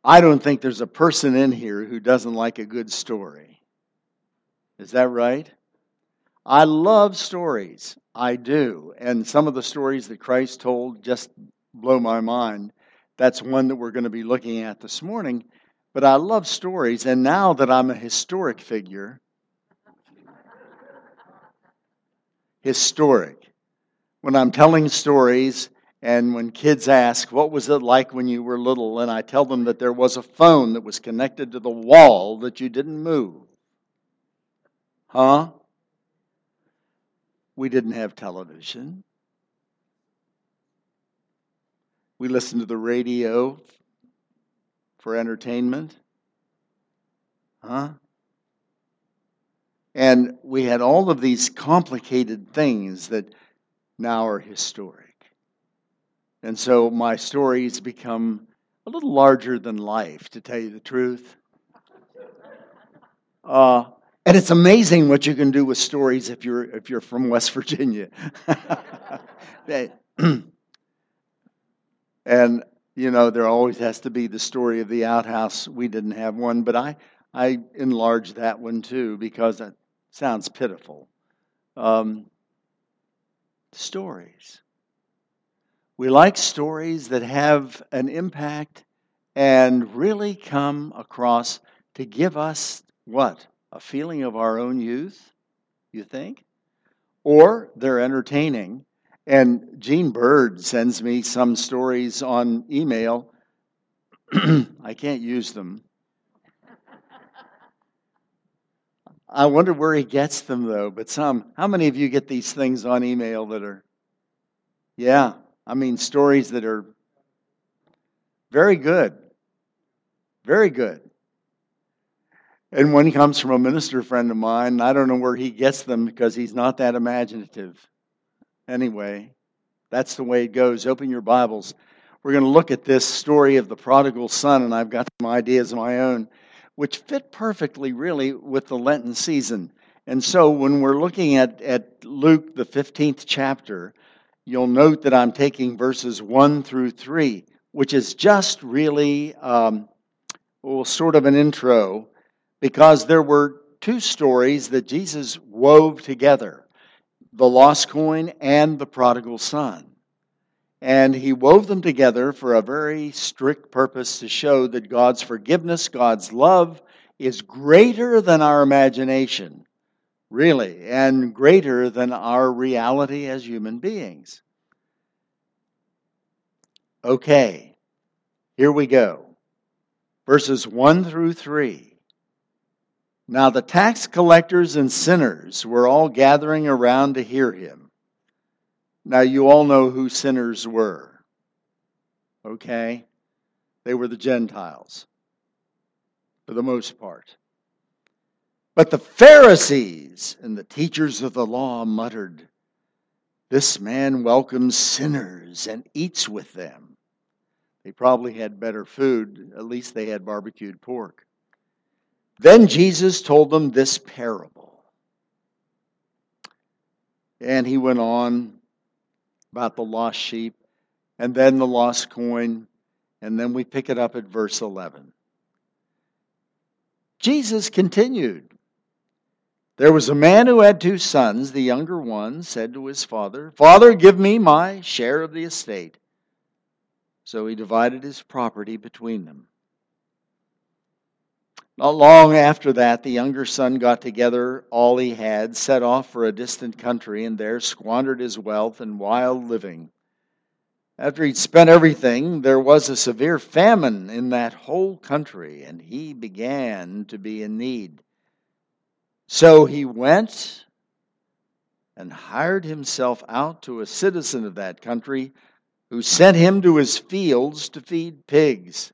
I don't think there's a person in here who doesn't like a good story. Is that right? I love stories. I do. And some of the stories that Christ told just blow my mind. That's one that we're going to be looking at this morning. But I love stories. And now that I'm a historic figure, when I'm telling stories, and when kids ask, what was it like when you were little? And I tell them that there was a phone that was connected to the wall that you didn't move. Huh? We didn't have television. We listened to the radio for entertainment. Huh? And we had all of these complicated things that now are historic. And so my stories become a little larger than life, to tell you the truth. And it's amazing what you can do with stories if you're from West Virginia. And there always has to be the story of the outhouse. We didn't have one, but I enlarged that one too because it sounds pitiful. Stories. We like stories that have an impact and really come across to give us what? A feeling of our own youth, you think? Or they're entertaining. And Gene Bird sends me some stories on email. I can't use them. I wonder where he gets them, though. But how many of you get these things on email that are, stories that are very good. Very good. And one comes from a minister friend of mine. I don't know where he gets them because he's not that imaginative. Anyway, that's the way it goes. Open your Bibles. We're going to look at this story of the prodigal son, and I've got some ideas of my own, which fit perfectly, really, with the Lenten season. And so when we're looking at Luke, the 15th chapter, you'll note that I'm taking verses 1 through 3, which is just really sort of an intro, because there were two stories that Jesus wove together, the lost coin and the prodigal son. And he wove them together for a very strict purpose to show that God's forgiveness, God's love is greater than our imagination, really, and greater than our reality as human beings. Okay, here we go. Verses 1 through 3. Now the tax collectors and sinners were all gathering around to hear him. Now you all know who sinners were. Okay? They were the Gentiles, for the most part. But the Pharisees and the teachers of the law muttered, "This man welcomes sinners and eats with them." They probably had better food. At least they had barbecued pork. Then Jesus told them this parable. And he went on about the lost sheep, and then the lost coin, and then we pick it up at verse 11. Jesus continued. There was a man who had 2 sons. The younger one said to his father, "Father, give me my share of the estate." So he divided his property between them. Not long after that, the younger son got together all he had, set off for a distant country, and there squandered his wealth in wild living. After he'd spent everything, there was a severe famine in that whole country, and he began to be in need. So he went and hired himself out to a citizen of that country, who sent him to his fields to feed pigs.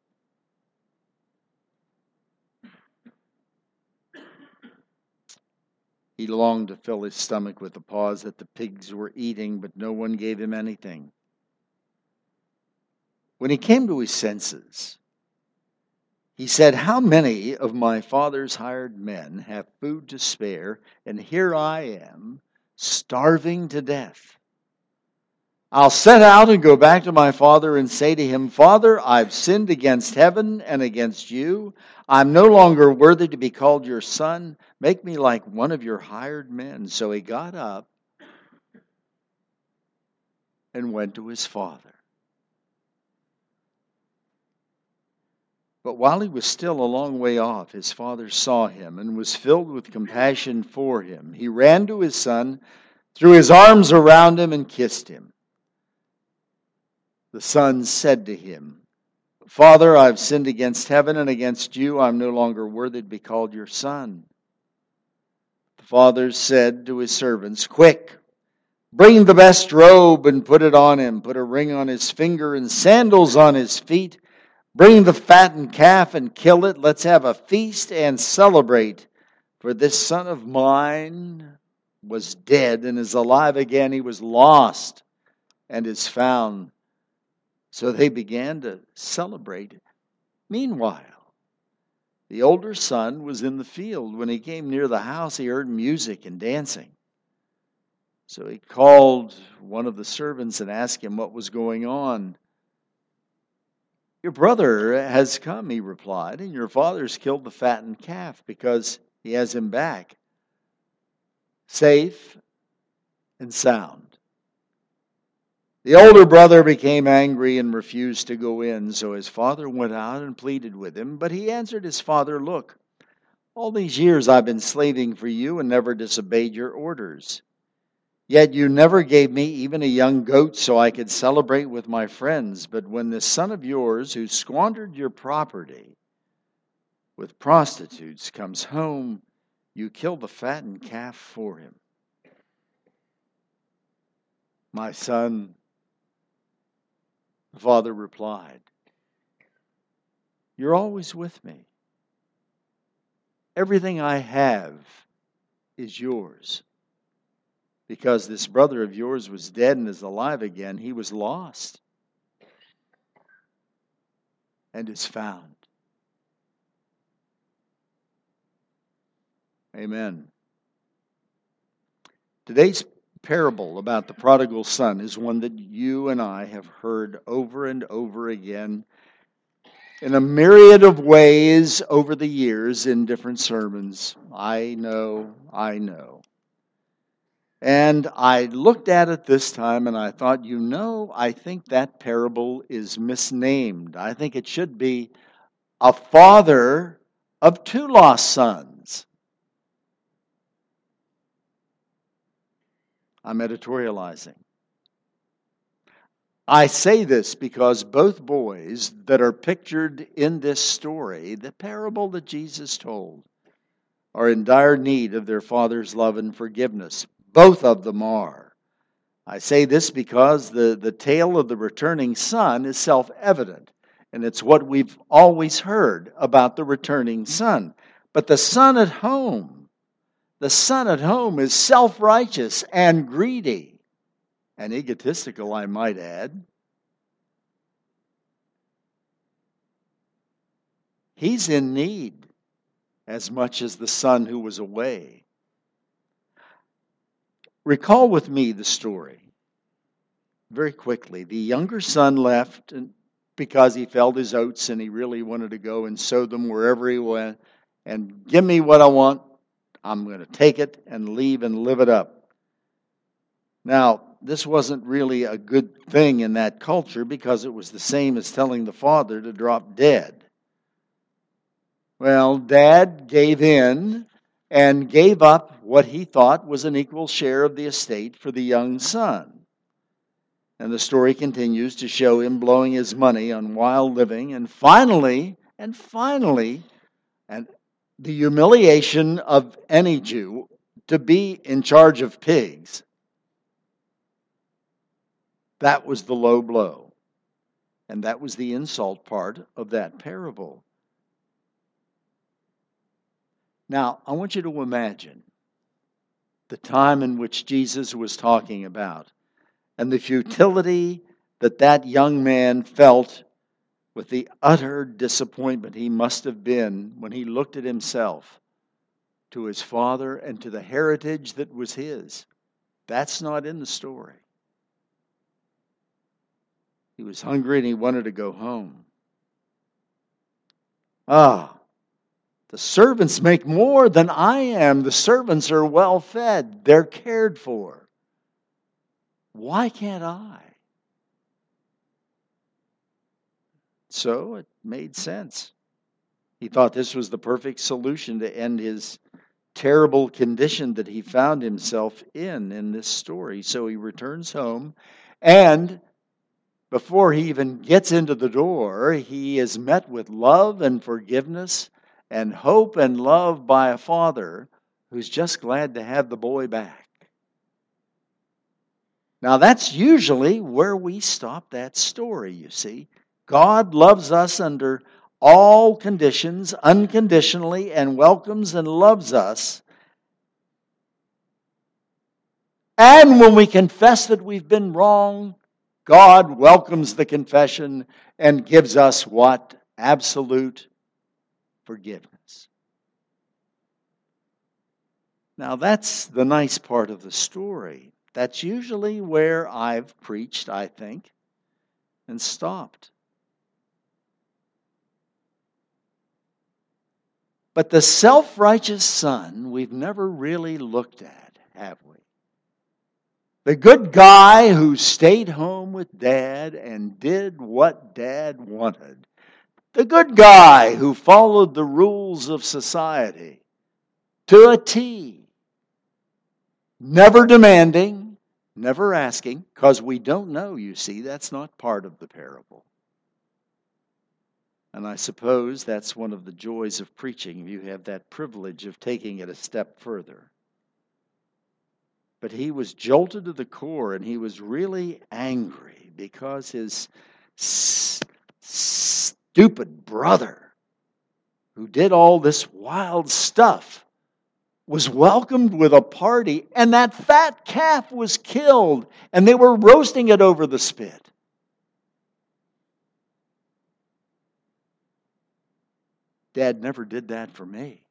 He longed to fill his stomach with the paws that the pigs were eating, but no one gave him anything. When he came to his senses, he said, "How many of my father's hired men have food to spare, and here I am, starving to death? I'll set out and go back to my father and say to him, Father, I've sinned against heaven and against you. I'm no longer worthy to be called your son. Make me like one of your hired men. So he got up and went to his father. But while he was still a long way off, his father saw him and was filled with compassion for him. He ran to his son, threw his arms around him, and kissed him. The son said to him, Father, I've sinned against heaven and against you. I'm no longer worthy to be called your son. The father said to his servants, Quick, bring the best robe and put it on him. Put a ring on his finger and sandals on his feet. Bring the fattened calf and kill it. Let's have a feast and celebrate. For this son of mine was dead and is alive again. He was lost and is found. So they began to celebrate. Meanwhile, the older son was in the field. When he came near the house, he heard music and dancing. So he called one of the servants and asked him what was going on. Your brother has come, he replied, and your father's killed the fattened calf because he has him back, safe and sound. The older brother became angry and refused to go in, so his father went out and pleaded with him. But he answered his father, Look, all these years I've been slaving for you and never disobeyed your orders. Yet you never gave me even a young goat so I could celebrate with my friends. But when this son of yours, who squandered your property with prostitutes, comes home, you kill the fattened calf for him. My son, the father replied, You're always with me. Everything I have is yours. Because this brother of yours was dead and is alive again, he was lost and is found. Amen. Today's parable about the prodigal son is one that you and I have heard over and over again in a myriad of ways over the years in different sermons. I know. And I looked at it this time and I thought, I think that parable is misnamed. I think it should be a father of two lost sons. I'm editorializing. I say this because both boys that are pictured in this story, the parable that Jesus told, are in dire need of their father's love and forgiveness. Both of them are. I say this because the tale of the returning son is self-evident, and it's what we've always heard about the returning son. But the son at home is self-righteous and greedy and egotistical, I might add. He's in need as much as the son who was away. Recall with me the story very quickly. The younger son left because he felt his oats and he really wanted to go and sow them wherever he went. And give me what I want. I'm going to take it and leave and live it up. Now, this wasn't really a good thing in that culture because it was the same as telling the father to drop dead. Well, Dad gave in and gave up what he thought was an equal share of the estate for the young son. And the story continues to show him blowing his money on wild living, and finally, and the humiliation of any Jew to be in charge of pigs. That was the low blow. And that was the insult part of that parable. Now, I want you to imagine the time in which Jesus was talking about and the futility that young man felt with the utter disappointment he must have been when he looked at himself, to his father, and to the heritage that was his. That's not in the story. He was hungry and he wanted to go home. Ah, the servants make more than I am. The servants are well fed. They're cared for. Why can't I? So it made sense. He thought this was the perfect solution to end his terrible condition that he found himself in this story. So he returns home, and before he even gets into the door, he is met with love and forgiveness and hope and love by a father who's just glad to have the boy back. Now, that's usually where we stop that story, you see. God loves us under all conditions, unconditionally, and welcomes and loves us. And when we confess that we've been wrong, God welcomes the confession and gives us what? Absolute forgiveness. Now, that's the nice part of the story. That's usually where I've preached, I think, and stopped. But the self-righteous son we've never really looked at, have we? The good guy who stayed home with Dad and did what Dad wanted. The good guy who followed the rules of society to a T. Never demanding, never asking, because we don't know, you see, that's not part of the parable. And I suppose that's one of the joys of preaching. You have that privilege of taking it a step further. But he was jolted to the core, and he was really angry because his stupid brother, who did all this wild stuff, was welcomed with a party, and that fat calf was killed, and they were roasting it over the spit. Dad never did that for me.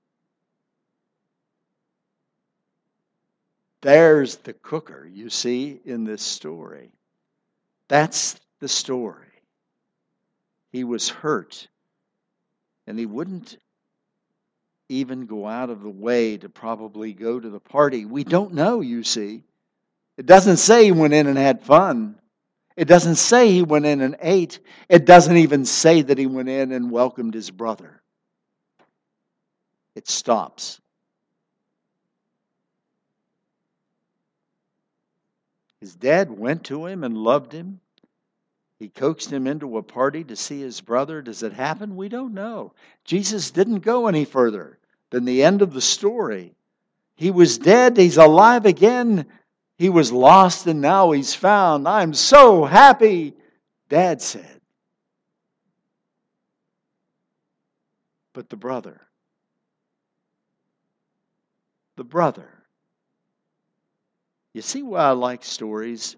There's the cooker, you see, in this story. That's the story. He was hurt, and he wouldn't even go out of the way to probably go to the party. We don't know, you see. It doesn't say he went in and had fun. It doesn't say he went in and ate. It doesn't even say that he went in and welcomed his brother. It stops. His dad went to him and loved him. He coaxed him into a party to see his brother. Does it happen? We don't know. Jesus didn't go any further than the end of the story. He was dead. He's alive again. He was lost and now he's found. I'm so happy, Dad said. But the brother. You see why I like stories?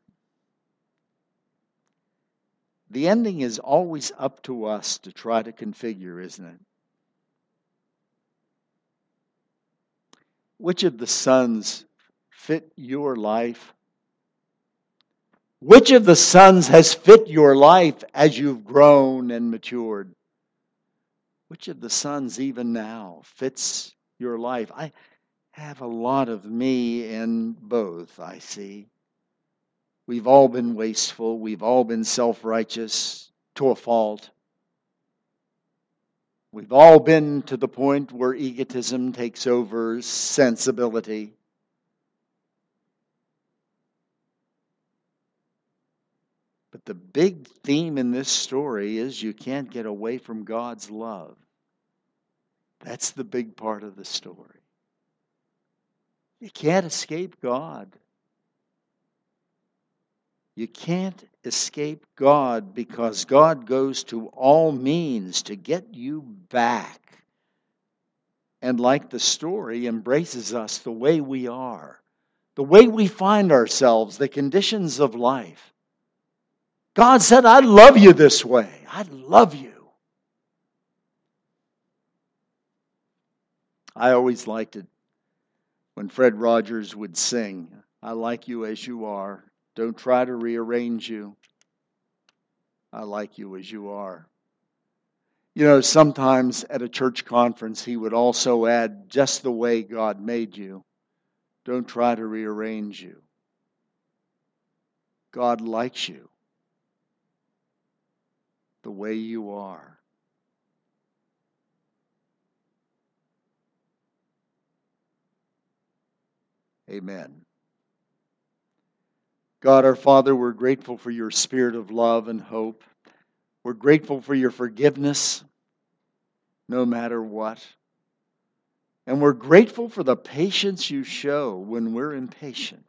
The ending is always up to us to try to configure, isn't it? Which of the sons fit your life? Which of the sons has fit your life as you've grown and matured? Which of the sons even now fits your life? I have a lot of me in both, I see. We've all been wasteful. We've all been self-righteous to a fault. We've all been to the point where egotism takes over sensibility. But the big theme in this story is you can't get away from God's love. That's the big part of the story. You can't escape God. You can't escape God because God goes to all means to get you back. And like the story, embraces us the way we are, the way we find ourselves, the conditions of life. God said, I love you this way. I love you. I always liked it when Fred Rogers would sing, I like you as you are. Don't try to rearrange you. I like you as you are. You know, sometimes at a church conference, he would also add, just the way God made you. Don't try to rearrange you. God likes you the way you are. Amen. God our Father, we're grateful for your spirit of love and hope. We're grateful for your forgiveness, no matter what. And we're grateful for the patience you show when we're impatient.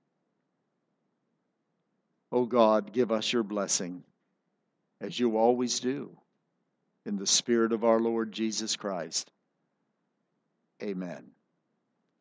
Oh God, give us your blessing, as you always do, in the Spirit of our Lord Jesus Christ. Amen.